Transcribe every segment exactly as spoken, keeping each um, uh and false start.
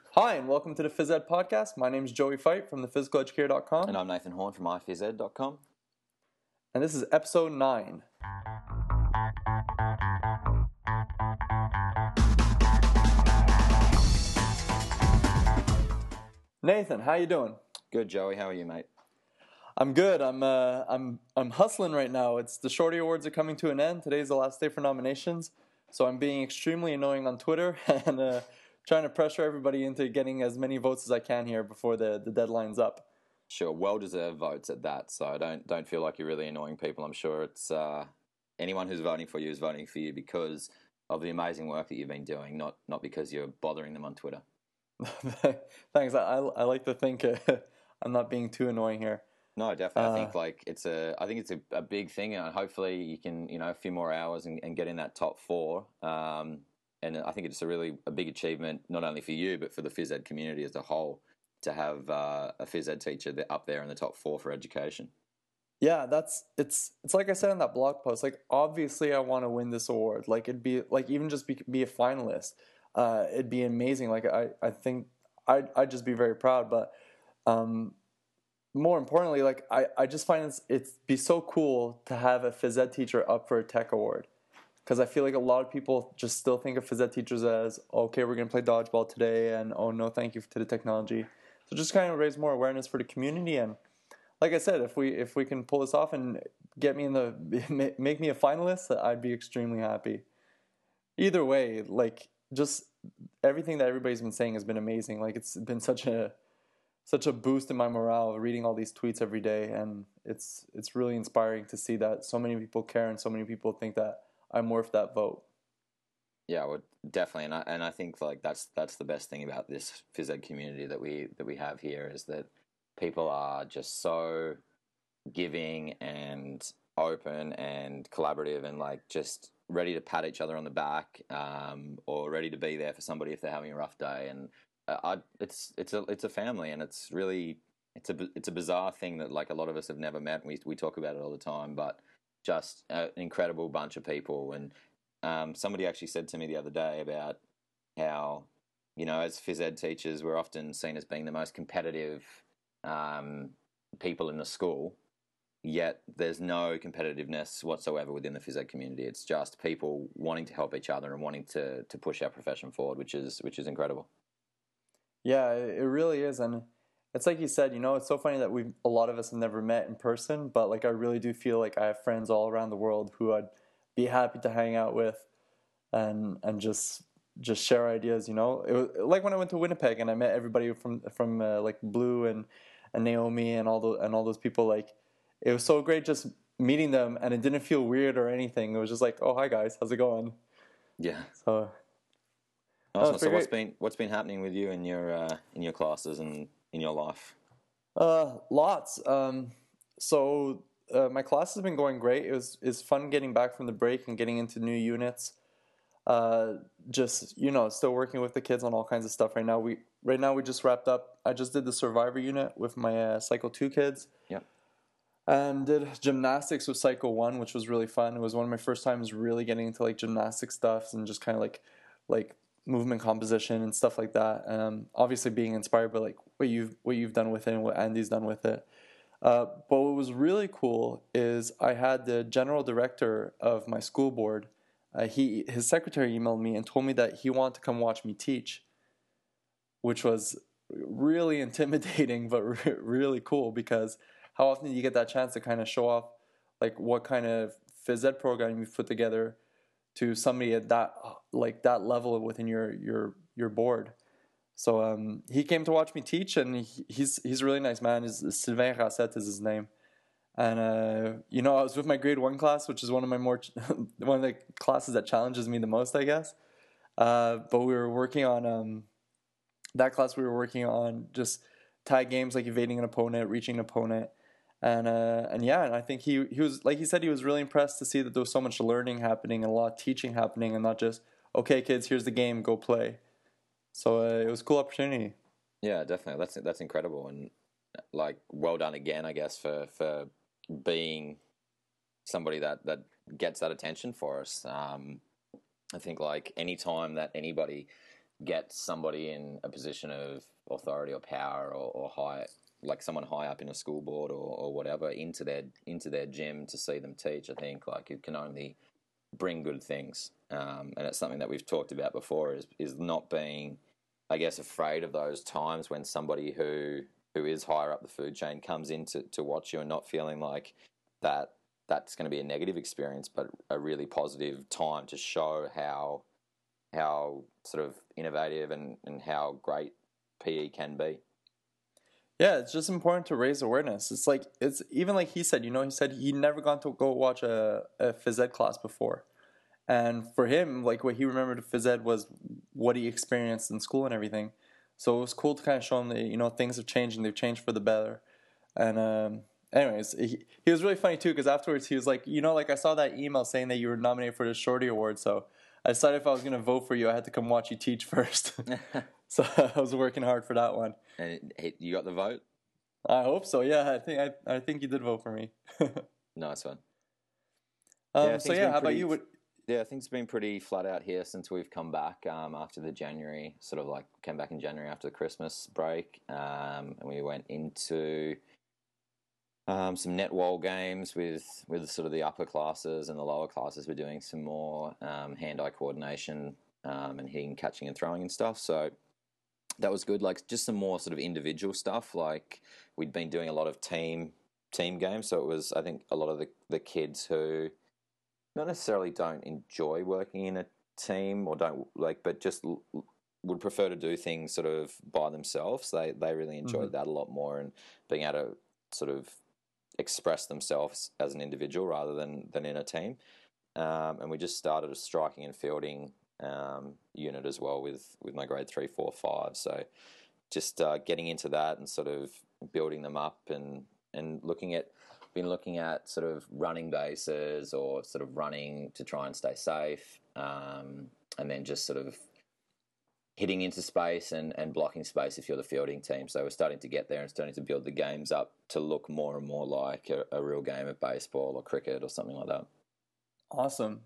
Hi, and welcome to the Phys Ed Podcast. My name is Joey Fight from the physical educator dot com. And I'm Nathan Horn from i phys ed dot com. And this is episode nine. Nathan, how you doing? Good, Joey. How are you, mate? I'm good. I'm uh, I'm I'm hustling right now. It's the Shorty Awards are coming to an end. Today's the last day for nominations, so I'm being extremely annoying on Twitter and uh, trying to pressure everybody into getting as many votes as I can here before the, the deadline's up. Sure, well-deserved votes at that. So don't don't feel like you're really annoying people. I'm sure it's uh, anyone who's voting for you is voting for you because of the amazing work that you've been doing, not not because you're bothering them on Twitter. Thanks. I, I like to think uh, I'm not being too annoying here. No, definitely. Uh, I think like it's a. I think it's a, a big thing, and hopefully you can, you know, a few more hours and, and get in that top four. Um, and I think it's a really a big achievement, not only for you but for the phys ed community as a whole, to have uh, a phys ed teacher that up there in the top four for education. Yeah, that's it's it's like I said in that blog post. Like, obviously, I want to win this award. Like, it'd be like even just be be a finalist. Uh, it'd be amazing. Like, I I think I'd I'd just be very proud. But um, more importantly, like I, I just find it's it's be so cool to have a phys ed teacher up for a tech award, because I feel like a lot of people just still think of phys ed teachers as, okay, we're gonna play dodgeball today, and oh no, thank you to the technology. So just kind of raise more awareness for the community, and like I said, if we if we can pull this off and get me in the make me a finalist, I'd be extremely happy. Either way, like, just everything that everybody's been saying has been amazing. Like, it's been such a such a boost in my morale reading all these tweets every day, and it's it's really inspiring to see that so many people care and so many people think that I'm worth that vote. Yeah, well, definitely, and I and I think like that's that's the best thing about this phys ed community that we that we have here is that people are just so giving and open and collaborative and like just ready to pat each other on the back, um, or ready to be there for somebody if they're having a rough day. And uh, I, it's it's a it's a family, and it's really it's a it's a bizarre thing that like a lot of us have never met. And we we talk about it all the time, but just an incredible bunch of people. And um, somebody actually said to me the other day about how, you know, as phys ed teachers, we're often seen as being the most competitive um, people in the school, yet there's no competitiveness whatsoever within the phys ed community. It's just people wanting to help each other and wanting to to push our profession forward, which is which is incredible. Yeah, it really is, and it's like you said. You know, it's so funny that we a lot of us have never met in person, but like I really do feel like I have friends all around the world who I'd be happy to hang out with, and and just just share ideas. You know, it was like when I went to Winnipeg and I met everybody from from uh, like Blue and and Naomi and all the and all those people. Like, it was so great just meeting them, and it didn't feel weird or anything. It was just like, oh, hi guys, how's it going? Yeah. So, Awesome. no, So what's great. been what's been happening with you in your uh, in your classes and in your life? Uh, lots. Um, so uh, my class has been going great. It was it's fun getting back from the break and getting into new units. Uh, just you know, still working with the kids on all kinds of stuff right now. We right now we just wrapped up. I just did the Survivor unit with my uh, Cycle Two kids. Yep. And did gymnastics with Cycle One, which was really fun. It was one of my first times really getting into like gymnastic stuff and just kind of like like movement composition and stuff like that. Um, obviously being inspired by like what you've what you've done with it and what Andy's done with it. Uh, but what was really cool is I had the general director of my school board. Uh, he his secretary emailed me and told me that he wanted to come watch me teach, which was really intimidating but re- really cool, because how often do you get that chance to kind of show off like what kind of phys ed program you've put together to somebody at that like that level within your your your board. So um, he came to watch me teach, and he, he's he's a really nice man. His, Sylvain Rassette is his name. And uh, you know, I was with my grade one class, which is one of my more one of the classes that challenges me the most, I guess. Uh, but we were working on um, that class. We were working on just tag games, like evading an opponent, reaching an opponent, and uh, and yeah. And I think he he was, like he said, he was really impressed to see that there was so much learning happening and a lot of teaching happening, and not just, okay, kids, here's the game, go play. So uh, it was a cool opportunity. Yeah, definitely. That's that's incredible, and like well done again, I guess, for for being somebody that that gets that attention for us. Um, I think like any time that anybody get somebody in a position of authority or power or, or high, like someone high up in a school board or, or whatever, into their into their gym to see them teach. I think like it can only bring good things, um, and it's something that we've talked about before. Is is not being, I guess, afraid of those times when somebody who who is higher up the food chain comes in to, to watch you and not feeling like that that's going to be a negative experience, but a really positive time to show how how sort of innovative and, and how great P E can be. Yeah, it's just important to raise awareness. It's like, it's even like he said, you know, he said he'd never gone to go watch a, a phys ed class before. And for him, like what he remembered of phys ed was what he experienced in school and everything. So it was cool to kind of show him that, you know, things have changed and they've changed for the better. And um, anyways, he, he was really funny too, because afterwards he was like, you know, like I saw that email saying that you were nominated for the Shorty Award. So I decided if I was going to vote for you, I had to come watch you teach first. So I was working hard for that one. And you got the vote? I hope so. Yeah, I think I, I think you did vote for me. Nice one. Um, yeah, so yeah, how pretty, about you? What... Yeah, things have been pretty flat out here since we've come back um, after the January, sort of like came back in January after the Christmas break, um, and we went into um, some netball games with with sort of the upper classes and the lower classes. We're doing some more um, hand-eye coordination um, and hitting, catching, and throwing and stuff. So that was good. Like just some more sort of individual stuff. Like we'd been doing a lot of team team games, so it was I think a lot of the the kids who not necessarily don't enjoy working in a team or don't like, but just l- would prefer to do things sort of by themselves. They they really enjoyed mm-hmm. that a lot more, and being able to sort of express themselves as an individual rather than than in a team. Um, and we just started a striking and fielding um, unit as well with with my grade three, four, five. So just uh, getting into that and sort of building them up and and looking at. Been looking at sort of running bases or sort of running to try and stay safe, um, and then just sort of hitting into space and, and blocking space if you're the fielding team. So we're starting to get there and starting to build the games up to look more and more like a, a real game of baseball or cricket or something like that. Awesome.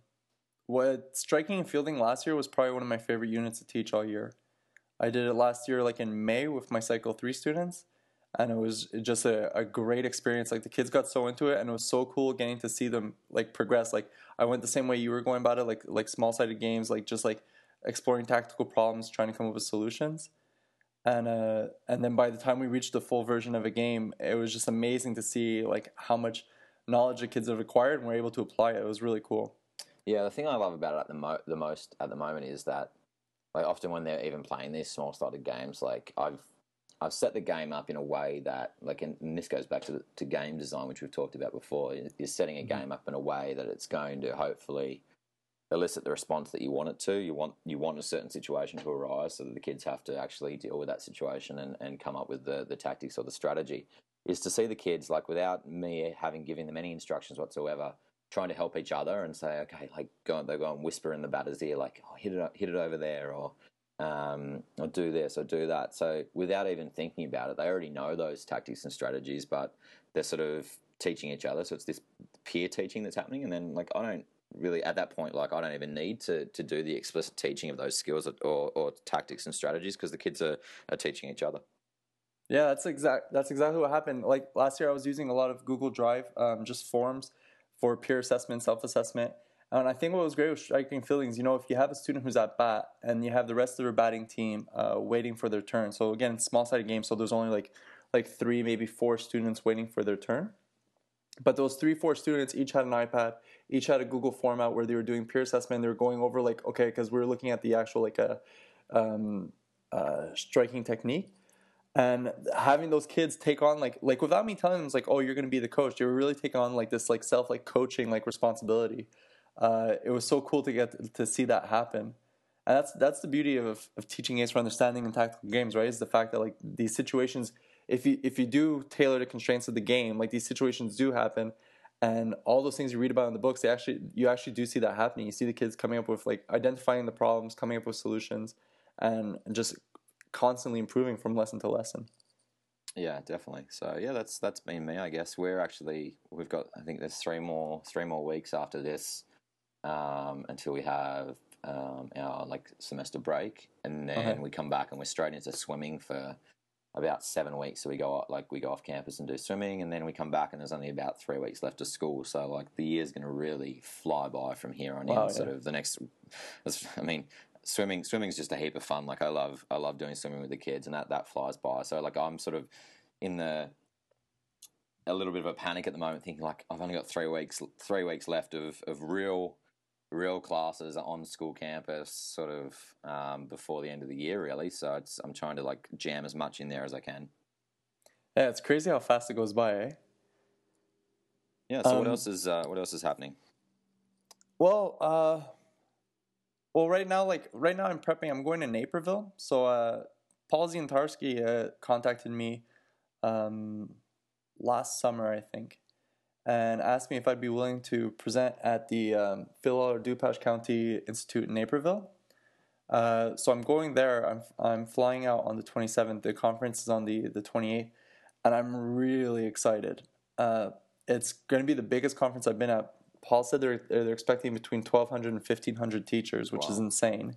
What striking and fielding last year was probably one of my favorite units to teach all year. I did it last year like in May with my Cycle three students. And it was just a, a great experience. Like the kids got so into it, and it was so cool getting to see them like progress. Like I went the same way you were going about it, like like small sided games, like just like exploring tactical problems, trying to come up with solutions. And uh, and then by the time we reached the full version of a game, it was just amazing to see like how much knowledge the kids have acquired and were able to apply it. It was really cool. Yeah, the thing I love about it at the mo- the most at the moment is that like often when they're even playing these small sided games, like I've I've set the game up in a way that, like, and this goes back to the, to game design, which we've talked about before. Is setting a game up in a way that it's going to hopefully elicit the response that you want it to. You want you want a certain situation to arise, so that the kids have to actually deal with that situation and, and come up with the the tactics or the strategy. Is to see the kids, like, without me having given them any instructions whatsoever, trying to help each other and say, okay, like go they go and whisper in the batter's ear, like, oh, hit it hit it over there, or Um, or do this or do that. So without even thinking about it, they already know those tactics and strategies, but they're sort of teaching each other. So it's this peer teaching that's happening. And then, like, I don't really, at that point, like, I don't even need to to do the explicit teaching of those skills or, or tactics and strategies, because the kids are, are teaching each other. Yeah, that's exact. That's exactly what happened. Like last year, I was using a lot of Google Drive, um, just forms for peer assessment, self-assessment. And I think what was great with striking fieldings, you know, if you have a student who's at bat and you have the rest of their batting team uh, waiting for their turn. So again, small-sided game, so there's only like like three, maybe four students waiting for their turn. But those three, four students each had an iPad, each had a Google format where they were doing peer assessment. They were going over like, okay, because we were looking at the actual like a um, uh, striking technique. And having those kids take on like like without me telling them, it's like, oh, you're going to be the coach. They were really taking on like this like self like coaching like responsibility. Uh, it was so cool to get to, to see that happen, and that's that's the beauty of, of teaching Ace for Understanding in tactical games, right? Is the fact that like these situations, if you if you do tailor the constraints of the game, like these situations do happen, and all those things you read about in the books, they actually you actually do see that happening. You see the kids coming up with like identifying the problems, coming up with solutions, and just constantly improving from lesson to lesson. Yeah, definitely. So yeah, that's that's been me. I guess we're actually we've got I think there's three more three more weeks after this. Um, until we have um, our like semester break, and then Okay. we come back and we're straight into swimming for about seven weeks. So we go like we go off campus and do swimming, and then we come back and there's only about three weeks left of school. So like the year's going to really fly by from here on Wow, in. Sort yeah. of the next, I mean, swimming swimming's just a heap of fun. Like I love I love doing swimming with the kids, and that that flies by. So like I'm sort of in the a little bit of a panic at the moment, thinking like I've only got three weeks three weeks left of of real real classes on school campus, sort of um, before the end of the year, really. So it's I'm trying to like jam as much in there as I can. Yeah, it's crazy how fast it goes by, eh? Yeah. So what Um, else is uh, what else is happening? well, uh, well, right now, like right now, I'm prepping. I'm going to Naperville. So, uh, Paul Zientarski uh, contacted me um, last summer, I think, and asked me if I'd be willing to present at the um, Phil or DuPage County Institute in Naperville. Uh, so I'm going there. I'm I'm flying out on the twenty-seventh. The conference is on the the twenty-eighth, and I'm really excited. Uh, it's going to be the biggest conference I've been at. Paul said they're they're expecting between twelve hundred and fifteen hundred teachers, which is Wow. insane.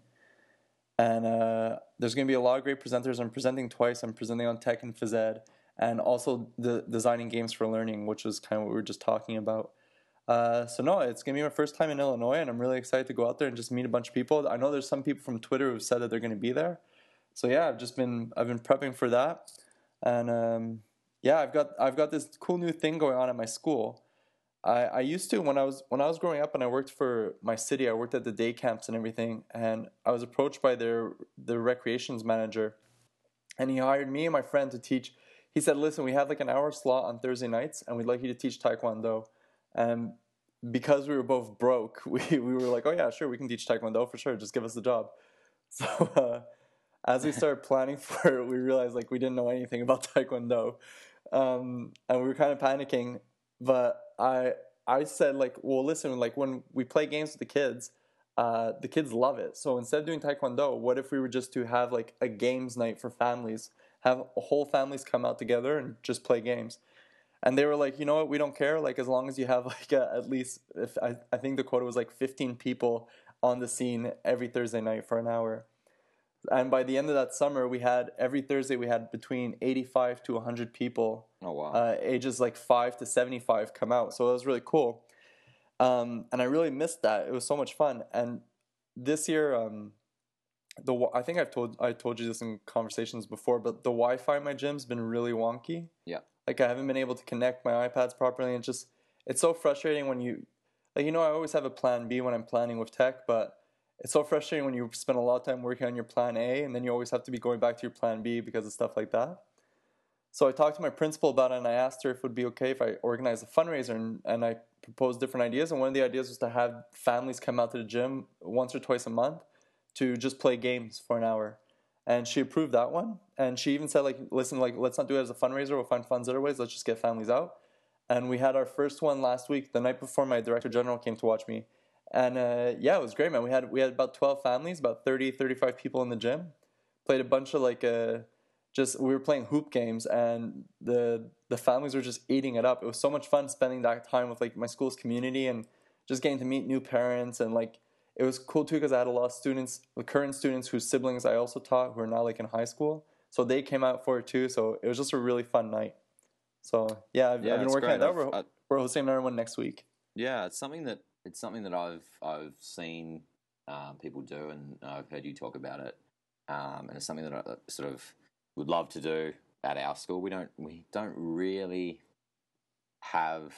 And uh, there's going to be a lot of great presenters. I'm presenting twice. I'm presenting on tech and phys ed, and also the designing games for learning, which is kind of what we were just talking about. Uh, so no, it's gonna be my first time in Illinois, and I'm really excited to go out there and just meet a bunch of people. I know there's some people from Twitter who've said that they're gonna be there. So yeah, I've just been I've been prepping for that, and um, yeah, I've got I've got this cool new thing going on at my school. I, I used to when I was when I was growing up and I worked for my city. I worked at the day camps and everything, and I was approached by their their recreations manager, and he hired me and my friend to teach. He said, "Listen, we have like an hour slot on Thursday nights, and we'd like you to teach Taekwondo." And because we were both broke, we, we were like, "Oh yeah, sure, we can teach Taekwondo for sure. Just give us the job." So uh, as we started planning for it, we realized like we didn't know anything about Taekwondo, um, and we were kind of panicking. But I I said like, "Well, listen, like when we play games with the kids." Uh, the kids love it. So instead of doing Taekwondo, what if we were just to have like a games night for families? Have whole families come out together and just play games. And they were like, you know what, we don't care. Like as long as you have like a, at least, if I, I think the quota was like fifteen people on the scene every Thursday night for an hour. And by the end of that summer, we had every Thursday we had between eighty-five to one hundred people, Oh wow. uh, ages like five to seventy-five, come out. So it was really cool. Um, and I really missed that. It was so much fun. And this year, um, the I think I've told I told you this in conversations before, but the Wi-Fi in my gym's been really wonky. Yeah. Like I haven't been able to connect my iPads properly, and just it's so frustrating when you, like you know, I always have a plan B when I'm planning with tech, but it's so frustrating when you spend a lot of time working on your plan A, and then you always have to be going back to your plan B because of stuff like that. So I talked to my principal about it, and I asked her if it would be okay if I organized a fundraiser, and, and I proposed different ideas. And one of the ideas was to have families come out to the gym once or twice a month to just play games for an hour. And she approved that one. And she even said, like, listen, like, let's not do it as a fundraiser. We'll find funds other ways. Let's just get families out. And we had our first one last week, the night before my director general came to watch me. And uh, yeah, it was great, man. We had we had about twelve families, about thirty, thirty-five people in the gym. Played a bunch of like, uh, just, we were playing hoop games, and the the families were just eating it up. It was so much fun spending that time with like my school's community and just getting to meet new parents. And like, it was cool too because I had a lot of students, the current students whose siblings I also taught who are now like in high school. So they came out for it too. So it was just a really fun night. So yeah, I've, Yeah, I've been it's working great. on that. I've- We're, I- we're hosting another one next week. Yeah, it's something that it's something that I've I've seen um, people do, and I've heard you talk about it, um, and it's something that I sort of would love to do at our school. We don't we don't really have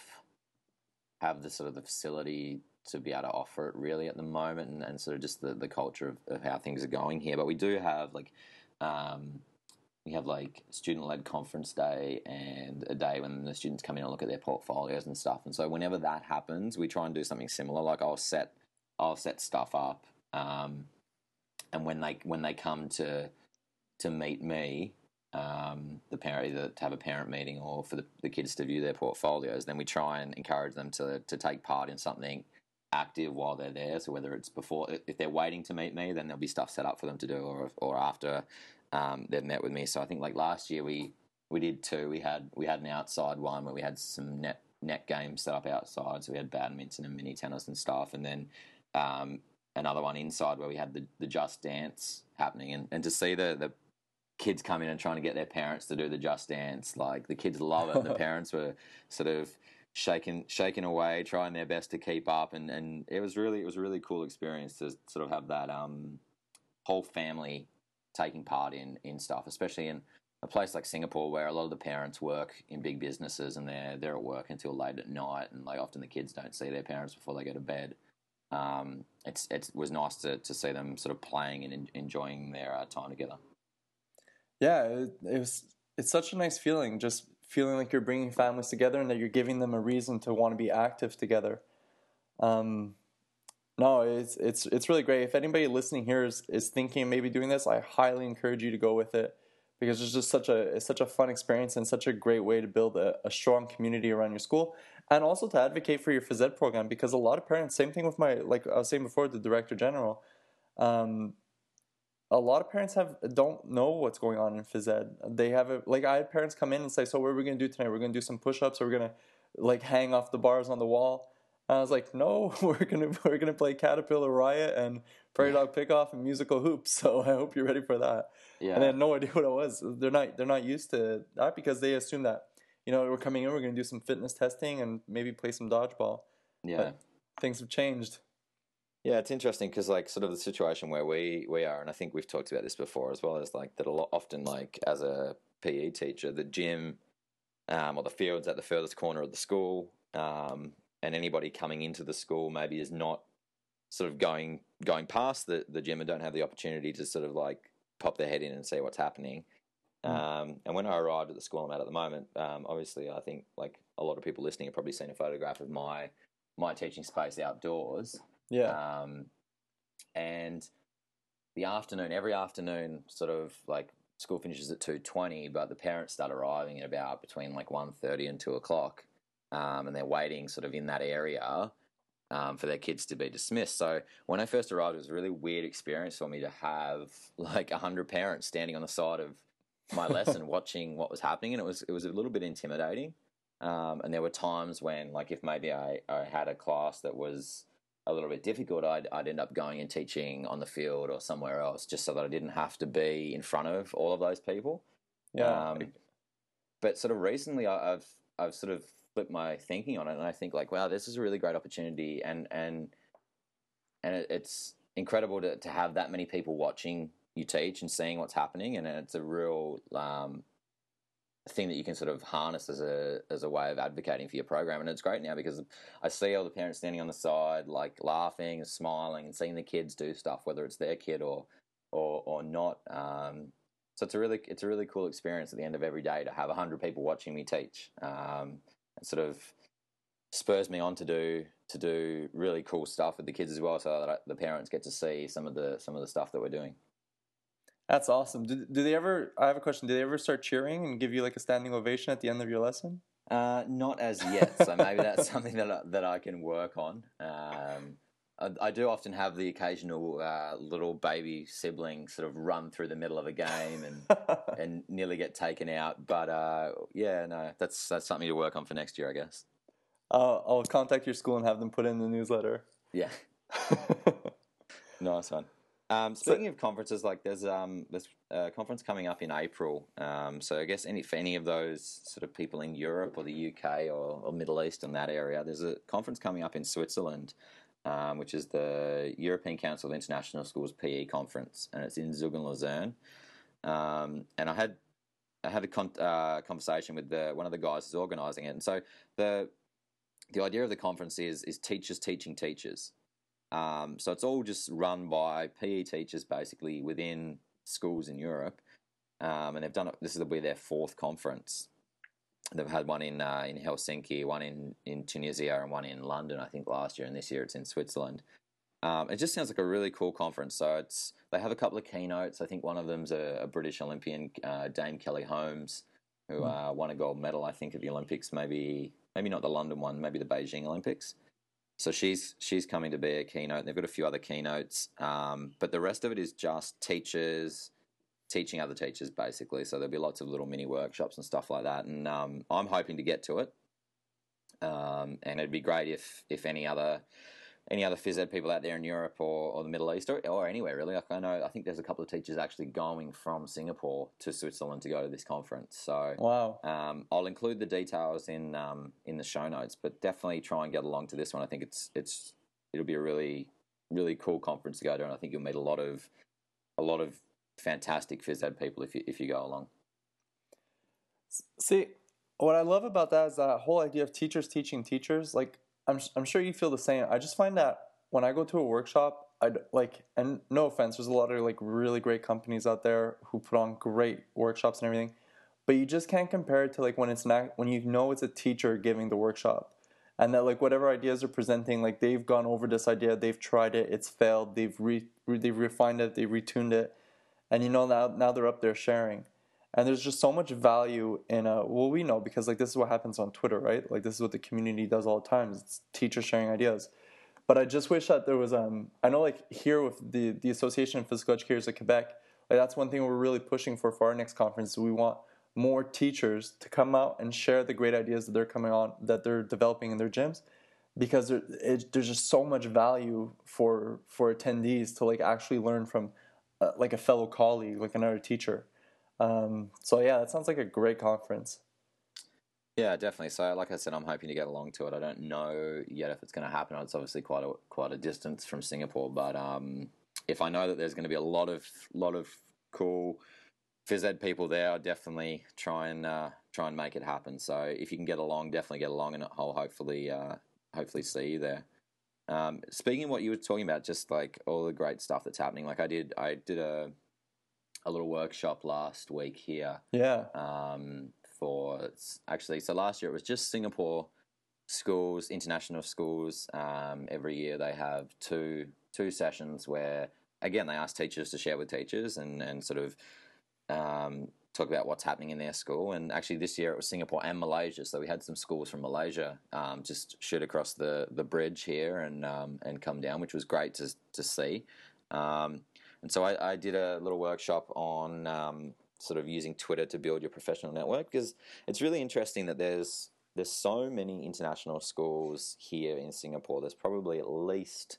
have the sort of the facility to be able to offer it really at the moment, and, and sort of just the, the culture of, of how things are going here. But we do have like um, we have like student-led conference day and a day when the students come in and look at their portfolios and stuff. And so whenever that happens, we try and do something similar. Like I'll set I'll set stuff up, um, and when they when they come to to meet me, um, the parent either to have a parent meeting or for the, the kids to view their portfolios, then we try and encourage them to to take part in something active while they're there. So whether it's before, if they're waiting to meet me, then there'll be stuff set up for them to do, or or after um, they've met with me. So I think like last year we we did two. We had we had an outside one where we had some net net games set up outside. So we had badminton and mini tennis and stuff, and then um, another one inside where we had the, the Just Dance happening, and, and to see the, the kids come in and trying to get their parents to do the Just Dance, like the kids love it, and the parents were sort of shaking shaking away, trying their best to keep up, and, and it was really it was a really cool experience to sort of have that um, whole family taking part in, in stuff, especially in a place like Singapore where a lot of the parents work in big businesses and they're they're at work until late at night, and like often the kids don't see their parents before they go to bed. Um, it's it was nice to, to see them sort of playing and en- enjoying their uh, time together. Yeah, it, it was. It's such a nice feeling, just feeling like you're bringing families together and that you're giving them a reason to want to be active together. Um, no, it's it's it's really great. If anybody listening here is, is thinking maybe doing this, I highly encourage you to go with it, because it's just such a it's such a fun experience and such a great way to build a, a strong community around your school, and also to advocate for your phys ed program, because a lot of parents, same thing with my, like I was saying before, the director general, um, a lot of parents have don't know what's going on in phys ed. They have a, like I had parents come in and say, so what are we going to do tonight? We're going to do some push-ups, or we're going to like hang off the bars on the wall. And I was like, no, we're gonna we're gonna play Caterpillar Riot and Prairie Dog Pickoff and musical hoops. So I hope you're ready for that. Yeah. And they had no idea what it was. They're not they're not used to that, because they assume that, you know, we're coming in, we're gonna do some fitness testing and maybe play some dodgeball. Yeah, but things have changed. Yeah, it's interesting because like sort of the situation where we we are, and I think we've talked about this before as well, is like that a lot often, like as a P E teacher, the gym um, or the field's at the furthest corner of the school. Um, and anybody coming into the school maybe is not sort of going going past the, the gym and don't have the opportunity to sort of like pop their head in and see what's happening. Mm. Um, and when I arrived at the school I'm at at the moment, um, obviously I think like a lot of people listening have probably seen a photograph of my my teaching space outdoors. Yeah. Um, and the afternoon, every afternoon, sort of like school finishes at two twenty, but the parents start arriving at about between like one thirty and two o'clock. Um, and they're waiting sort of in that area um, for their kids to be dismissed. So when I first arrived, it was a really weird experience for me to have like a hundred parents standing on the side of my lesson watching what was happening, and it was it was a little bit intimidating. Um, and there were times when, like, if maybe I, I had a class that was a little bit difficult, I'd I'd end up going and teaching on the field or somewhere else, just so that I didn't have to be in front of all of those people. Yeah. Um, but sort of recently, I, I've I've sort of flip my thinking on it, and I think like, wow, this is a really great opportunity, and and and it, it's incredible to, to have that many people watching you teach and seeing what's happening, and it's a real um, thing that you can sort of harness as a as a way of advocating for your program. And it's great now because I see all the parents standing on the side, like laughing and smiling and seeing the kids do stuff, whether it's their kid or or or not. Um, so it's a really it's a really cool experience at the end of every day to have a hundred people watching me teach. Um, It sort of spurs me on to do to do really cool stuff with the kids as well, so that the parents get to see some of the some of the stuff that we're doing. That's awesome. Do, do they ever? I have a question. Do they ever start cheering and give you like a standing ovation at the end of your lesson? Uh, not as yet. So maybe that's something that I, that I can work on. Um, I, I do often have the occasional uh, little baby sibling sort of run through the middle of a game and and nearly get taken out. But uh, yeah, no, that's that's something to work on for next year, I guess. Uh, I'll contact your school and have them put in the newsletter. Yeah. Nice one. Um, speaking so, of conferences, like there's um there's a conference coming up in April. Um, so I guess any for any of those sort of people in Europe or the U K or, or Middle East in that area, there's a conference coming up in Switzerland, um, which is the European Council of International Schools P E conference, and it's in Zug and Luzern. Um, and I had I had a con- uh, conversation with the one of the guys who's organising it, and so the the idea of the conference is is teachers teaching teachers. Um, so it's all just run by P E teachers basically within schools in Europe, um, and they've done it. This will be their fourth conference. They've had one in uh, in Helsinki, one in, in Tunisia, and one in London, I think, last year. And this year it's in Switzerland. Um, it just sounds like a really cool conference. So it's they have a couple of keynotes. I think one of them's a, a British Olympian, uh, Dame Kelly Holmes, who uh, won a gold medal, I think, at the Olympics. Maybe maybe not the London one, maybe the Beijing Olympics. So she's she's coming to be a keynote. And they've got a few other keynotes, um, but the rest of it is just teachers teaching other teachers, basically. So there'll be lots of little mini workshops and stuff like that. And um, I'm hoping to get to it. Um, and it'd be great if if any other any other phys ed people out there in Europe or, or the Middle East or, or anywhere really. Like I know, I think there's a couple of teachers actually going from Singapore to Switzerland to go to this conference. So Wow. um, I'll include the details in um, in the show notes, but definitely try and get along to this one. I think it's it's it'll be a really really cool conference to go to, and I think you'll meet a lot of a lot of fantastic phys ed people if you if you go along. See, what I love about that is that whole idea of teachers teaching teachers. Like, I'm I'm sure you feel the same. I just find that when I go to a workshop, I like, and no offense, there's a lot of like really great companies out there who put on great workshops and everything, but you just can't compare it to like when it's not when you know it's a teacher giving the workshop, and that like whatever ideas they're presenting, like they've gone over this idea, they've tried it, it's failed, they've re, they've refined it, they've retuned it, and you know now now they're up there sharing. And there's just so much value in a, well, we know because like this is what happens on Twitter, right? Like this is what the community does all the time. It's teachers sharing ideas. But I just wish that there was, um, I know like here with the, the Association of Physical Educators of Quebec, like that's one thing we're really pushing for for our next conference. We want more teachers to come out and share the great ideas that they're coming on, that they're developing in their gyms, because there, it, there's just so much value for for attendees to like actually learn from uh, like a fellow colleague, like another teacher. Um, so yeah, that sounds like a great conference. Yeah, definitely. So, like I said, I'm hoping to get along to it. I don't know yet if it's going to happen. It's obviously quite a quite a distance from Singapore, but um, if I know that there's going to be a lot of lot of cool phys ed people there, I'll definitely try and uh, try and make it happen. So, if you can get along, definitely get along, and I'll hopefully uh, hopefully see you there. Um, speaking of what you were talking about, just like all the great stuff that's happening. Like I did, I did a a little workshop last week here. Yeah. Um, for actually, so last year it was just Singapore schools, international schools. Um, every year they have two two sessions where again they ask teachers to share with teachers and and sort of um, talk about what's happening in their school. And actually this year it was Singapore and Malaysia, so we had some schools from Malaysia um, just shoot across the the bridge here and um, and come down, which was great to to see. Um, and so I, I did a little workshop on um, sort of using Twitter to build your professional network, because it's really interesting that there's there's so many international schools here in Singapore. There's probably at least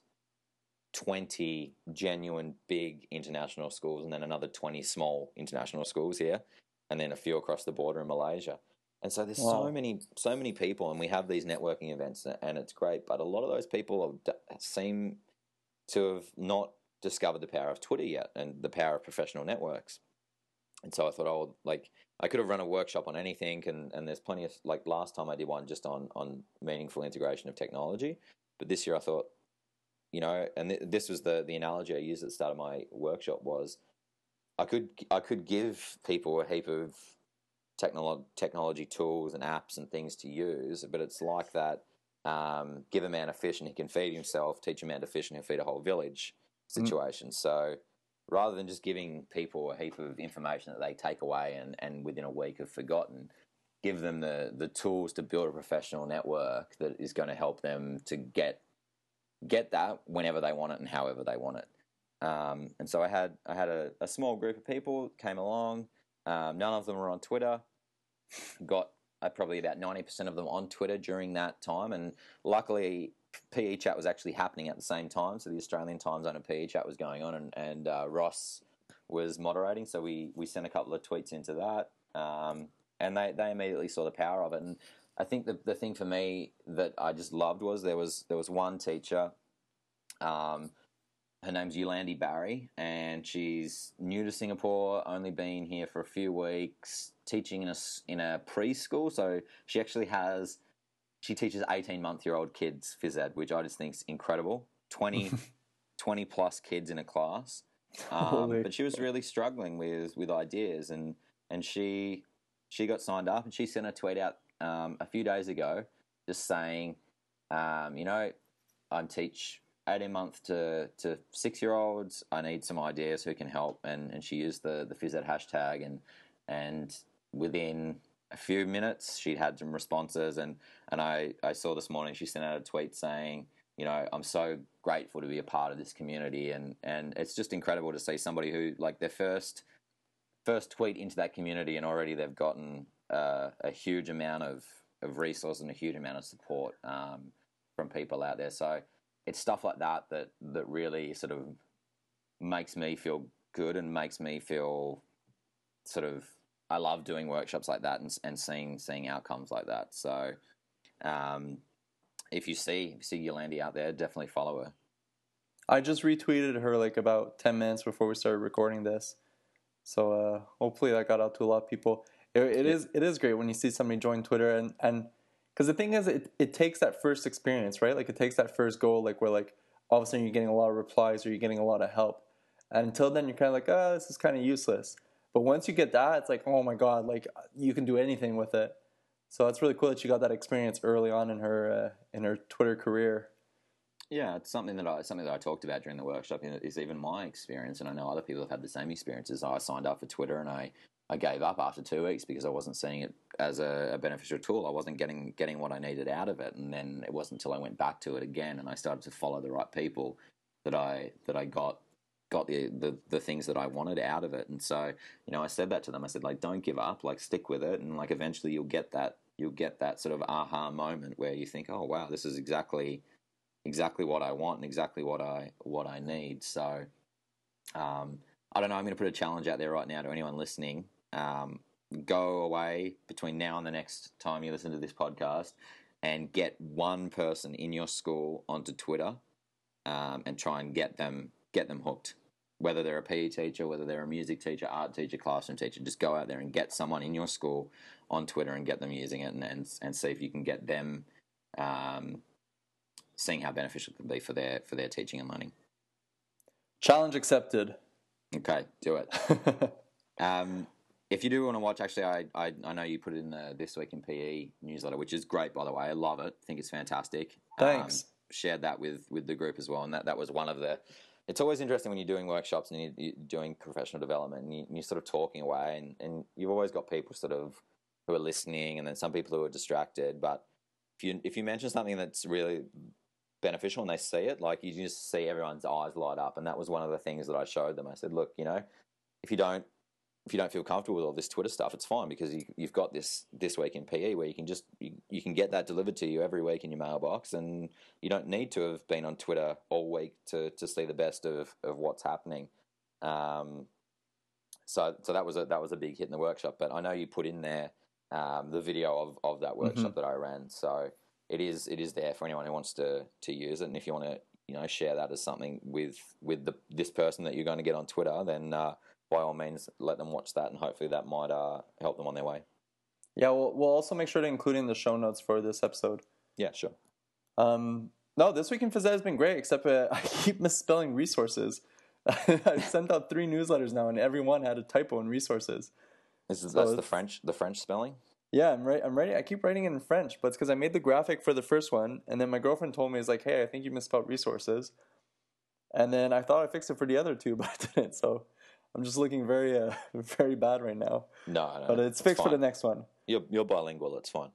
twenty genuine big international schools, and then another twenty small international schools here, and then a few across the border in Malaysia. And so there's wow. so many so many people, and we have these networking events, and it's great. But a lot of those people seem to have not discovered the power of Twitter yet and the power of professional networks. And so I thought, oh, like I could have run a workshop on anything, and, and there's plenty of, like last time I did one just on, on meaningful integration of technology. But this year I thought, you know, and th- this was the, the analogy I used at the start of my workshop was I could I could give people a heap of technolo- technology tools and apps and things to use, but it's like that um, give a man a fish and he can feed himself, teach a man to fish and he'll feed a whole village situation. Mm. So rather than just giving people a heap of information that they take away and, and within a week have forgotten, give them the, the tools to build a professional network that is going to help them to get get that whenever they want it and however they want it. Um, and so I had I had a, a small group of people came along. Um, none of them were on Twitter. Got uh, probably about ninety percent of them on Twitter during that time, and luckily P E Chat was actually happening at the same time, so the Australian time zone of P E Chat was going on, and, and uh, Ross was moderating, so we, we sent a couple of tweets into that, um, and they, they immediately saw the power of it. And I think the the thing for me that I just loved was there was there was one teacher, um, her name's Yolandi Barry, and she's new to Singapore, only been here for a few weeks, teaching in a, in a preschool, so she actually has... She teaches eighteen-month-year-old kids phys ed, which I just think is incredible. twenty, twenty plus kids in a class. Um, but she was really struggling with, with ideas, and, and she she got signed up, and she sent a tweet out um, a few days ago just saying, um, you know, I teach eighteen-month to, to six-year-olds. I need some ideas who can help. And, and she used the, the phys ed hashtag, and and within a few minutes she'd had some responses, and, and I, I saw this morning she sent out a tweet saying, you know, I'm so grateful to be a part of this community, and, and it's just incredible to see somebody who, like, their first first tweet into that community and already they've gotten uh, a huge amount of, of resources and a huge amount of support um, from people out there. So it's stuff like that that that really sort of makes me feel good and makes me feel sort of. I love doing workshops like that and and seeing seeing outcomes like that. So, um, if you see if you see Yolandi out there, definitely follow her. I just retweeted her like about ten minutes before we started recording this, so uh, hopefully that got out to a lot of people. It, it yeah. is it is great when you see somebody join Twitter and and because the thing is it it takes that first experience, right? Like it takes that first goal, like where like all of a sudden you're getting a lot of replies or you're getting a lot of help, and until then you're kind of like, oh, this is kind of useless. But once you get that, it's like, oh my god, like you can do anything with it. So it's really cool that she got that experience early on in her uh, in her Twitter career. Yeah, it's something that I something that I talked about during the workshop. Is even my experience, and I know other people have had the same experiences. I signed up for Twitter and I, I gave up after two weeks because I wasn't seeing it as a, a beneficial tool. I wasn't getting getting what I needed out of it, and then it wasn't until I went back to it again and I started to follow the right people that I that I got. got the, the the things that I wanted out of it. And so, you know, I said that to them. I said, like, don't give up, like stick with it, and like eventually you'll get that you'll get that sort of aha moment where you think, oh wow, this is exactly exactly what I want and exactly what I what I need. So um I don't know, I'm going to put a challenge out there right now to anyone listening. Um go away between now and the next time you listen to this podcast and get one person in your school onto Twitter, um, and try and get them get them hooked. Whether they're a P E teacher, whether they're a music teacher, art teacher, classroom teacher, just go out there and get someone in your school on Twitter and get them using it, and and, and see if you can get them um, seeing how beneficial it can be for their for their teaching and learning. Challenge accepted. Okay, do it. um, if you do want to watch, actually, I, I I know you put it in the This Week in P E newsletter, which is great, by the way. I love it. I think it's fantastic. Thanks. Um, shared that with, with the group as well, and that, that was one of the... It's always interesting when you're doing workshops and you're doing professional development and, you, and you're sort of talking away, and, and you've always got people sort of who are listening, and then some people who are distracted. But if you if you mention something that's really beneficial and they see it, like you just see everyone's eyes light up. And that was one of the things that I showed them. I said, look, you know, if you don't if you don't feel comfortable with all this Twitter stuff, it's fine, because you, you've got this This Week in P E where you can just you, you can get that delivered to you every week in your mailbox, and you don't need to have been on Twitter all week to, to see the best of, of what's happening. Um, so so that was a that was a big hit in the workshop. But I know you put in there um, the video of, of that workshop mm-hmm. that I ran, so it is it is there for anyone who wants to to use it. And if you want to you know share that as something with with the this person that you're going to get on Twitter, then uh, by all means, let them watch that, and hopefully that might uh, help them on their way. Yeah, we'll, we'll also make sure to include in the show notes for this episode. Yeah, sure. Um, no, This Week in Phys Ed has been great, except uh, I keep misspelling resources. I've sent out three newsletters now, and every one had a typo in resources. Is so that's the French the French spelling? Yeah, I'm right. I'm ready. I keep writing it in French, but it's because I made the graphic for the first one, and then my girlfriend told me, "Is like, hey, I think you misspelled resources," and then I thought I fixed it for the other two, but I didn't. So I'm just looking very, uh, very bad right now. No, no, but it's fixed it's for the next one. You're you're bilingual. It's fine.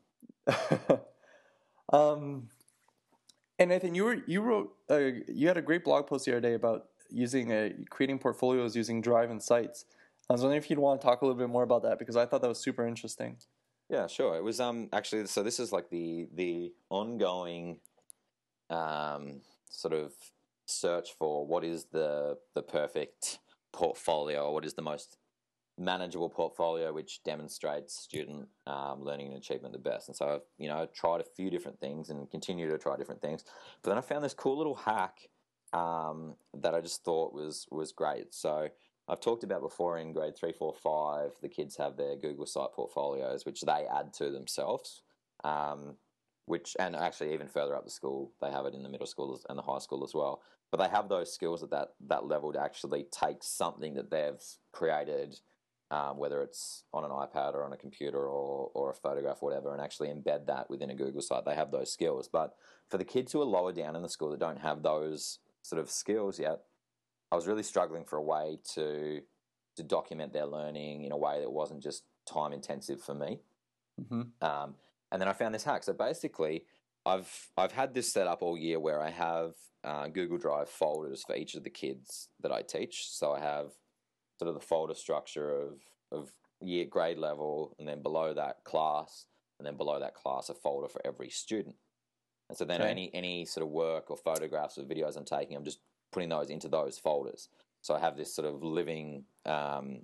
um, and Nathan, you were you wrote uh, you had a great blog post the other day about using a creating portfolios using Drive and Sites. I was wondering if you'd want to talk a little bit more about that, because I thought that was super interesting. Yeah, sure. It was um actually so this is like the the ongoing um sort of search for what is the the perfect portfolio, or what is the most manageable portfolio which demonstrates student um, learning and achievement the best. And so I've you know tried a few different things and continue to try different things. But then I found this cool little hack um, that I just thought was was great. So I've talked about before in grade three, four, five, the kids have their Google Site portfolios, which they add to themselves. Um, which and actually even further up the school, they have it in the middle school and the high school as well. But they have those skills at that that level to actually take something that they've created, um, whether it's on an iPad or on a computer or or a photograph or whatever, and actually embed that within a Google Site. They have those skills. But for the kids who are lower down in the school that don't have those sort of skills yet, I was really struggling for a way to to document their learning in a way that wasn't just time intensive for me. Mm-hmm. Um, and then I found this hack. So basically, I've I've had this set up all year where I have uh, Google Drive folders for each of the kids that I teach. So I have sort of the folder structure of of year grade level, and then below that class, and then below that class a folder for every student. And so then Okay. any any sort of work or photographs or videos I'm taking, I'm just putting those into those folders. So I have this sort of living um,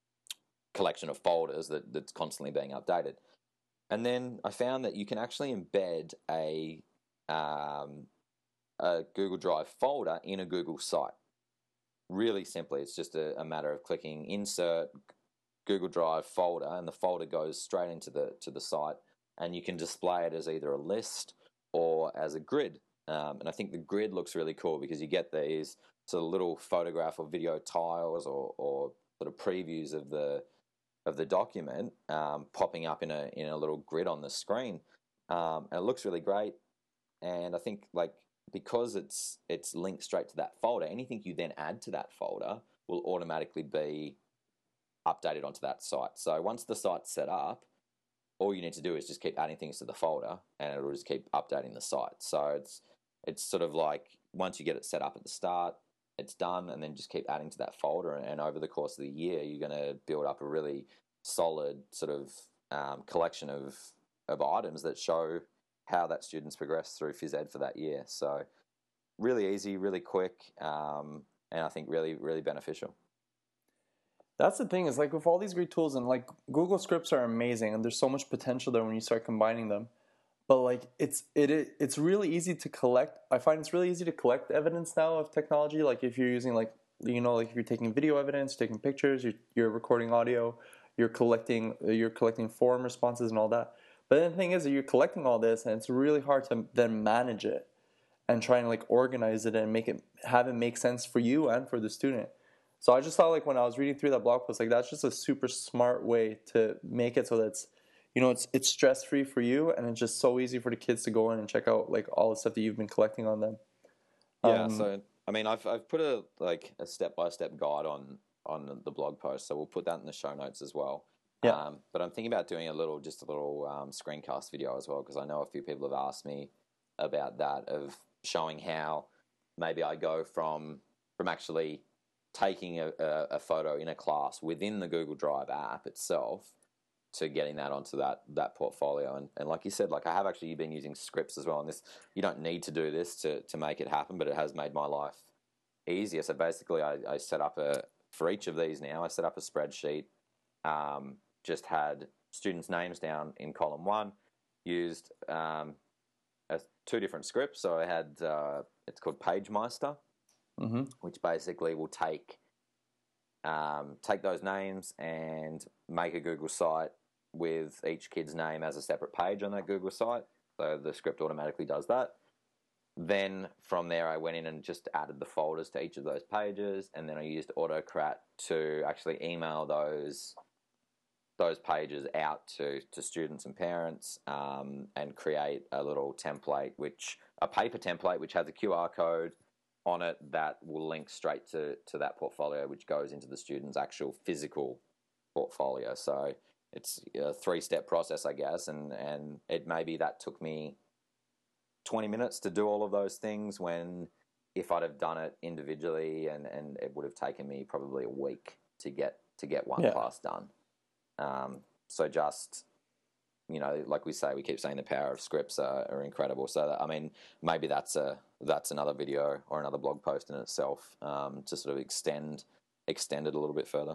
collection of folders that, that's constantly being updated. And then I found that you can actually embed a um, a Google Drive folder in a Google site. Really simply, it's just a, a matter of clicking insert Google Drive folder, and the folder goes straight into the to the site, and you can display it as either a list or as a grid. Um, and I think the grid looks really cool because you get these sort of little photograph or video tiles or, or sort of previews of the of the document um, popping up in a in a little grid on the screen, um, and it looks really great. And I think like because it's it's linked straight to that folder, anything you then add to that folder will automatically be updated onto that site. So once the site's set up, all you need to do is just keep adding things to the folder, and it'll just keep updating the site. So it's it's sort of like once you get it set up at the start, it's done, and then just keep adding to that folder. And over the course of the year, you're going to build up a really solid sort of um, collection of of items that show how that student's progressed through phys ed for that year. So really easy, really quick, um, and I think really really beneficial. That's the thing is like with all these great tools and like Google Scripts are amazing and there's so much potential there when you start combining them. But like it's it it's really easy to collect. I find it's really easy to collect evidence now of technology. Like if you're using like you know like if you're taking video evidence, taking pictures, you're, you're recording audio, you're collecting you're collecting forum responses and all that. But then the thing is that you're collecting all this and it's really hard to then manage it and try and like organize it and make it have it make sense for you and for the student. So I just thought like when I was reading through that blog post, like that's just a super smart way to make it so that it's, you know, it's it's stress free for you, and it's just so easy for the kids to go in and check out like all the stuff that you've been collecting on them. Yeah, Um, so I mean, I've I've put a like a step by step guide on on the blog post, so we'll put that in the show notes as well. yeah, Um, but I'm thinking about doing a little, just a little um, screencast video as well, because I know a few people have asked me about that, of showing how maybe I go from from actually taking a, a, a photo in a class within the Google Drive app itself to getting that onto that that portfolio. And, and like you said, like I have actually been using scripts as well, and this you don't need to do this to, to make it happen, but it has made my life easier. So basically I, I set up a for each of these now, I set up a spreadsheet, um, just had students' names down in column one, used um, a, two different scripts. So I had uh, it's called PageMeister, mm-hmm. which basically will take um, take those names and make a Google site with each kid's name as a separate page on that Google site. So the script automatically does that. Then from there, I went in and just added the folders to each of those pages, and then I used Autocrat to actually email those those pages out to, to students and parents, um, and create a little template, which a paper template, which has a Q R code on it that will link straight to, to that portfolio, which goes into the student's actual physical portfolio. So it's a three-step process, I guess, and, and it maybe that took me twenty minutes to do all of those things, when if I'd have done it individually, and, and it would have taken me probably a week to get to get one Yeah. class done. Um, so just, you know, like we say, we keep saying the power of scripts are, are incredible. So that, I mean, maybe that's a that's another video or another blog post in itself, um, to sort of extend extend it a little bit further.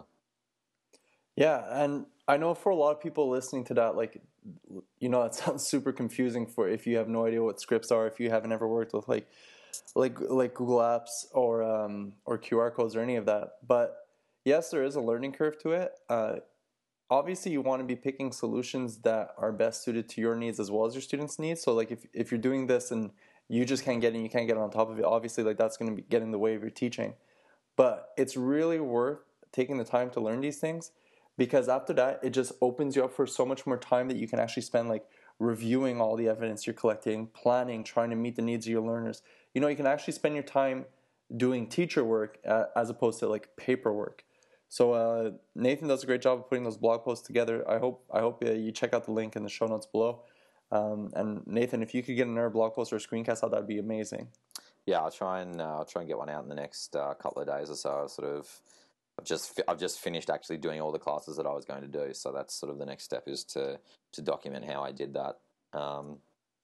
Yeah, and I know for a lot of people listening to that, like, you know, it sounds super confusing for if you have no idea what scripts are, if you haven't ever worked with like, like, like Google Apps or um, or Q R codes or any of that. But yes, there is a learning curve to it. Uh, obviously, you want to be picking solutions that are best suited to your needs as well as your students' needs. So, like, if if you're doing this and you just can't get in, you can't get on top of it. Obviously, like that's going to be get in the way of your teaching. But it's really worth taking the time to learn these things, because after that, it just opens you up for so much more time that you can actually spend like reviewing all the evidence you're collecting, planning, trying to meet the needs of your learners. You know, you can actually spend your time doing teacher work uh, as opposed to like paperwork. So uh, Nathan does a great job of putting those blog posts together. I hope I hope uh, you check out the link in the show notes below. Um, and Nathan, if you could get another blog post or a screencast out, that'd be amazing. Yeah, I'll try and uh, I'll try and get one out in the next uh, couple of days or so. I'll sort of I've just I've just finished actually doing all the classes that I was going to do, so that's sort of the next step, is to to document how I did that. Um,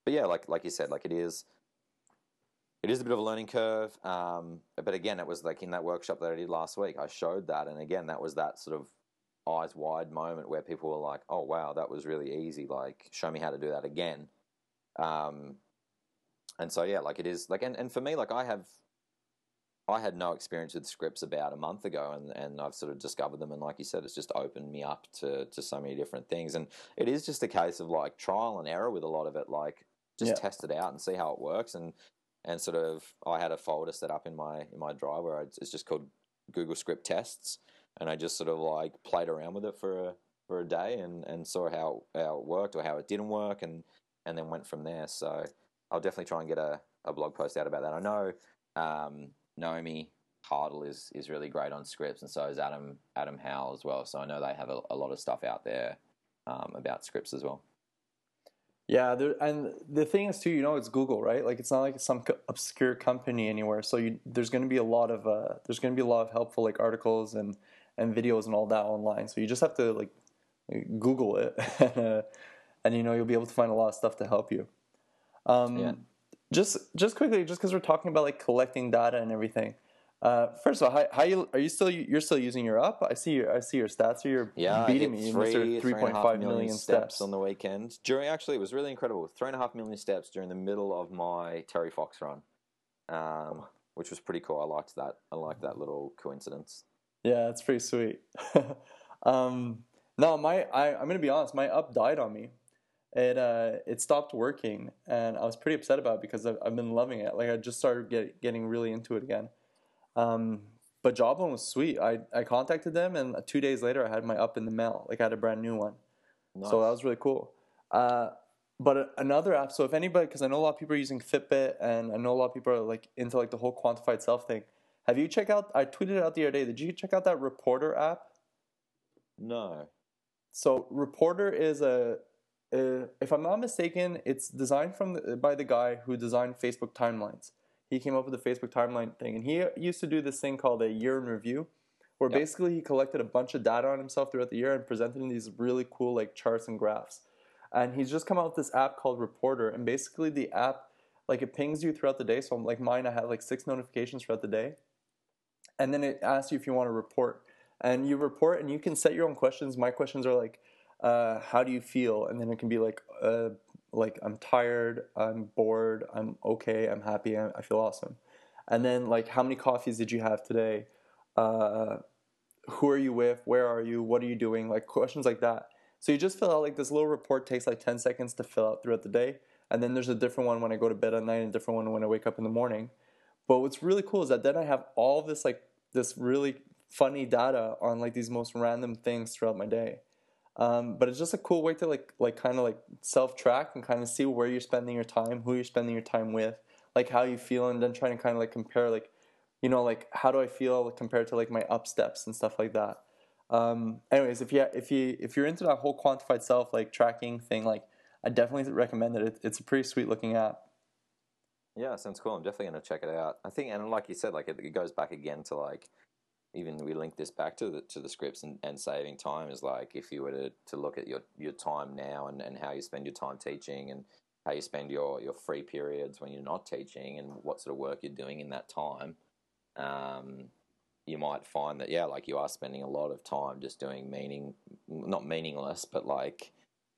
but yeah, like like you said, like it is it is a bit of a learning curve. Um, but again, it was like in that workshop that I did last week, I showed that, and again, that was that sort of eyes wide moment where people were like, "Oh wow, that was really easy. Like, show me how to do that again." Um, and so yeah, like it is like, and, and for me, like I have, I had no experience with scripts about a month ago, and, and I've sort of discovered them, and like you said, it's just opened me up to to so many different things, and it is just a case of like trial and error with a lot of it, like just Yeah. test it out and see how it works, and and sort of I had a folder set up in my in my drive where I, it's just called Google Script Tests, and I just sort of like played around with it for a for a day and, and saw how, how it worked or how it didn't work, and and then went from there. So I'll definitely try and get a, a blog post out about that. I know um, Naomi Hartle is is really great on scripts, and so is Adam Adam Howell as well. So I know they have a, a lot of stuff out there um, about scripts as well. Yeah, there, and the thing is too, you know, it's Google, right? Like it's not like it's some co- obscure company anywhere. So you, there's going to be a lot of uh, there's going to be a lot of helpful like articles and and videos and all that online. So you just have to like Google it, and, uh, and you know you'll be able to find a lot of stuff to help you. Um, Yeah. Just just quickly, just because we're talking about like collecting data and everything. Uh, first of all, how, how you are you still you're still using your up? I see your I see your stats here. You're Yeah, I beating hit me, three, Mister three Three and a point half five million million steps, steps on the weekend. During actually, it was really incredible. Three and a half million steps during the middle of my Terry Fox run, um, which was pretty cool. I liked that. I liked that little coincidence. Yeah, it's pretty sweet. um, no, my I, I'm gonna be honest. My up died on me. It uh it stopped working, and I was pretty upset about it because I've, I've been loving it. Like I just started get, getting really into it again. Um, but Jawbone was sweet. I I contacted them, and two days later I had my up in the mail. Like I had a brand new one. Nice. So that was really cool. Uh, but another app. So if anybody, because I know a lot of people are using Fitbit, and I know a lot of people are like into like the whole quantified self thing. Have you checked out? I tweeted it out the other day. Did you check out that Reporter app? No. So Reporter is a, a if I'm not mistaken, it's designed from the, by the guy who designed Facebook timelines. He came up with the Facebook timeline thing, and he used to do this thing called a year in review, where Yep. basically he collected a bunch of data on himself throughout the year and presented in these really cool like charts and graphs. And he's just come out with this app called Reporter, and basically the app like it pings you throughout the day. So like mine, I have like six notifications throughout the day, and then it asks you if you want to report, and you report, and you can set your own questions. My questions are like, uh, how do you feel? And then it can be like, uh, like I'm tired, I'm bored, I'm okay, I'm happy, I, I feel awesome. And then like, how many coffees did you have today? Uh, who are you with? Where are you? What are you doing? Like questions like that. So you just fill out like this little report, takes like ten seconds to fill out throughout the day. And then there's a different one when I go to bed at night and a different one when I wake up in the morning. But what's really cool is that then I have all this like this really funny data on like these most random things throughout my day. Um, but it's just a cool way to like like kind of like self track and kind of see where you're spending your time, who you're spending your time with, like how you feel, and then trying to kind of like compare like, you know, like how do I feel compared to like my up steps and stuff like that. Um, anyways, if you if you if you're into that whole quantified self like tracking thing, like I definitely recommend it. it it's a pretty sweet looking app. Yeah, sounds cool. I'm definitely going to check it out. I think, and like you said, like it, it goes back again to like, even we link this back to the to the scripts and, and saving time is like if you were to, to look at your, your time now and, and how you spend your time teaching and how you spend your, your free periods when you're not teaching and what sort of work you're doing in that time, um, you might find that, yeah, like you are spending a lot of time just doing meaning, not meaningless, but like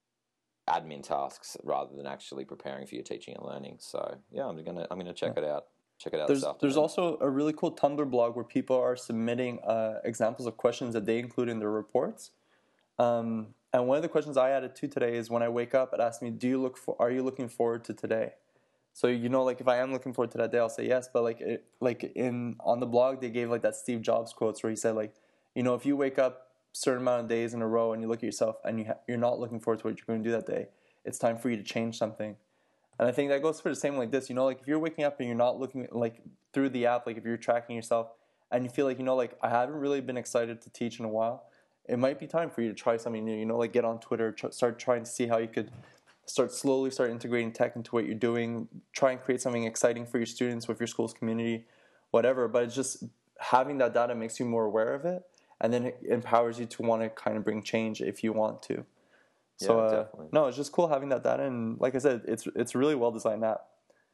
admin tasks rather than actually preparing for your teaching and learning. So yeah, I'm gonna I'm gonna check it out. Check it out There's this afternoon. there's also a really cool Tumblr blog where people are submitting uh, examples of questions that they include in their reports. Um, and one of the questions I added to today is when I wake up, it asks me, "Do you look for? Are you looking forward to today?" So you know, like if I am looking forward to that day, I'll say yes. But like it, like in on the blog, they gave like that Steve Jobs quotes where he said like, you know, if you wake up a certain amount of days in a row and you look at yourself and you ha- you're not looking forward to what you're going to do that day, it's time for you to change something. And I think that goes for the same like this. You know, like if you're waking up and you're not looking like through the app, like if you're tracking yourself and you feel like, you know, like I haven't really been excited to teach in a while, it might be time for you to try something new. You know, like get on Twitter, tr- start trying to see how you could start slowly start integrating tech into what you're doing, try and create something exciting for your students with your school's community, whatever. But it's just having that data makes you more aware of it, and then it empowers you to want to kind of bring change if you want to. So Yeah, uh, definitely. no, it's just cool having that data, and like I said, it's it's a really well designed app.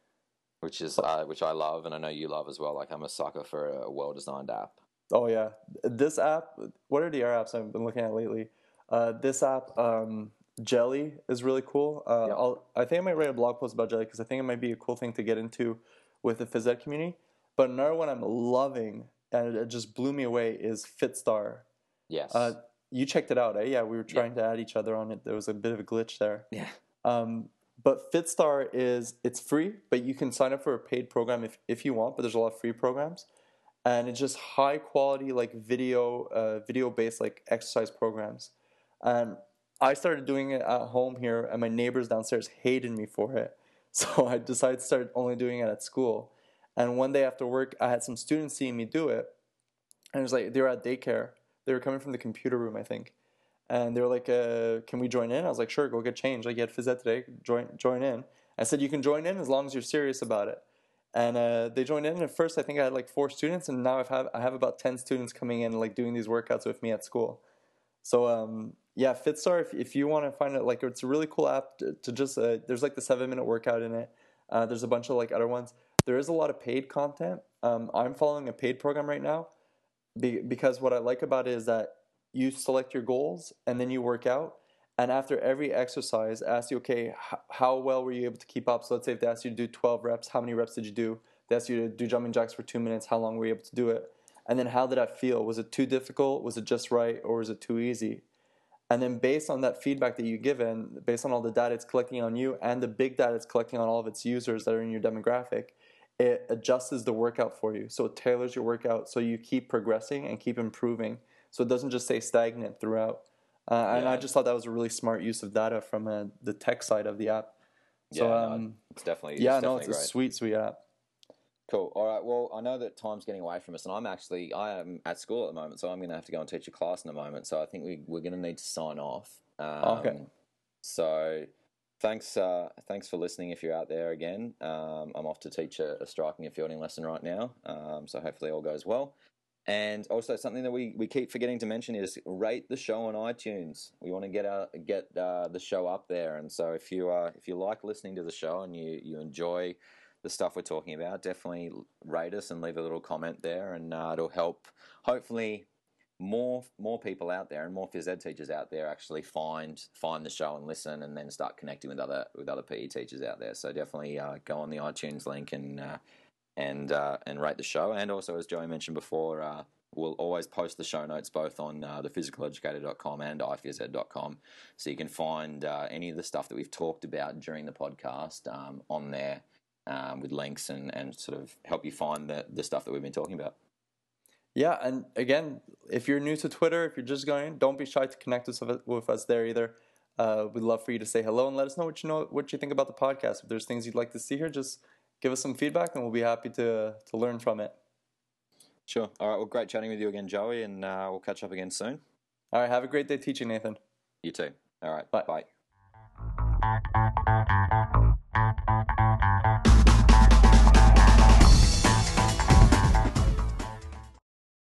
Which is uh, which I love, and I know you love as well. Like I'm a sucker for a well designed app. Oh yeah, this app. What are the other apps I've been looking at lately? Uh, this app, um, Jelly, is really cool. Uh, Yep. I'll, I think I might write a blog post about Jelly because I think it might be a cool thing to get into with the phys ed community. But another one I'm loving, and it just blew me away, is Fitstar. Yes. Uh, you checked it out, eh? Yeah, we were trying Yeah. to add each other on it. There was a bit of a glitch there. Yeah. Um, but Fitstar is it's free, but you can sign up for a paid program if, if you want. But there's a lot of free programs, and it's just high quality like video uh, video based like exercise programs. And I started doing it at home here, and my neighbors downstairs hated me for it. So I decided to start only doing it at school. And one day after work, I had some students seeing me do it, and it was like they were at daycare. They were coming from the computer room, I think. And they were like, uh, can we join in? I was like, sure, go get changed. Like, you had phys ed today, join, join in. I said, you can join in as long as you're serious about it. And uh, they joined in. At first, I think I had like four students, and now I've have, I have about ten students coming in, like doing these workouts with me at school. So, um, yeah, Fitstar, if, if you want to find it, like, it's a really cool app to, to just, uh, there's like the seven minute workout in it. Uh, there's a bunch of like other ones. There is a lot of paid content. Um, I'm following a paid program right now be, because what I like about it is that you select your goals and then you work out. And after every exercise, ask you, okay, h- how well were you able to keep up? So let's say if they asked you to do twelve reps, how many reps did you do? They asked you to do jumping jacks for two minutes, how long were you able to do it? And then how did that feel? Was it too difficult? Was it just right? Or was it too easy? And then based on that feedback that you give in, based on all the data it's collecting on you and the big data it's collecting on all of its users that are in your demographic, it adjusts the workout for you. So it tailors your workout so you keep progressing and keep improving. So it doesn't just stay stagnant throughout. Uh, and Yeah. I just thought that was a really smart use of data from uh, the tech side of the app. So, yeah, no, um, it's definitely yeah, it's no, definitely it's a great. sweet, sweet app. Cool. All right. Well, I know that time's getting away from us, and I'm actually I am at school at the moment, so I'm going to have to go and teach a class in a moment. So I think we we're going to need to sign off. Um, Okay. So thanks uh, thanks for listening. If you're out there again, um, I'm off to teach a, a striking and fielding lesson right now. Um, so hopefully all goes well. And also something that we, we keep forgetting to mention is rate the show on iTunes. We want to get our, get uh, the show up there. And so if you uh, if you like listening to the show and you, you enjoy the stuff we're talking about, definitely rate us and leave a little comment there, and uh, it'll help hopefully more more people out there and more phys ed teachers out there actually find find the show and listen, and then start connecting with other with other P E teachers out there. So definitely uh, go on the iTunes link and uh, and uh, and rate the show. And also, as Joey mentioned before, uh, we'll always post the show notes both on uh, the physical educator dot com and i phys ed dot com, so you can find uh, any of the stuff that we've talked about during the podcast um, on there um, with links and, and sort of help you find the, the stuff that we've been talking about. Yeah, and again, if you're new to Twitter, if you're just going in, don't be shy to connect us with, with us there either. Uh, we'd love for you to say hello and let us know what you know, what you think about the podcast. If there's things you'd like to see here, just give us some feedback, and we'll be happy to to learn from it. Sure. All right. Well, great chatting with you again, Joey, and uh, we'll catch up again soon. All right, have a great day teaching, Nathan. You too. All right. Bye. Bye.